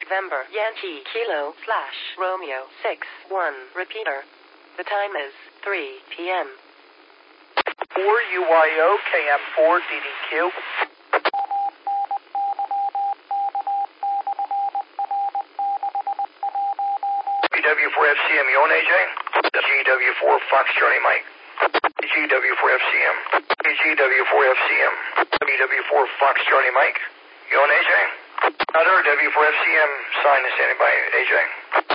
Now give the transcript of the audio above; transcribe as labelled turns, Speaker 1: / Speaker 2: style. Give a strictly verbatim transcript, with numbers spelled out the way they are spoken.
Speaker 1: November, Yankee, Kilo, slash, Romeo, six, one, repeater. The time is three p m
Speaker 2: four U Y O, K M four, D D Q. G W four F C M, you on A J? G W four Fox Charlie Mike. G W four F C M. G W four F C M. G W four Fox Charlie Mike. You on A J? Other W four F C M, sign is standing by A J.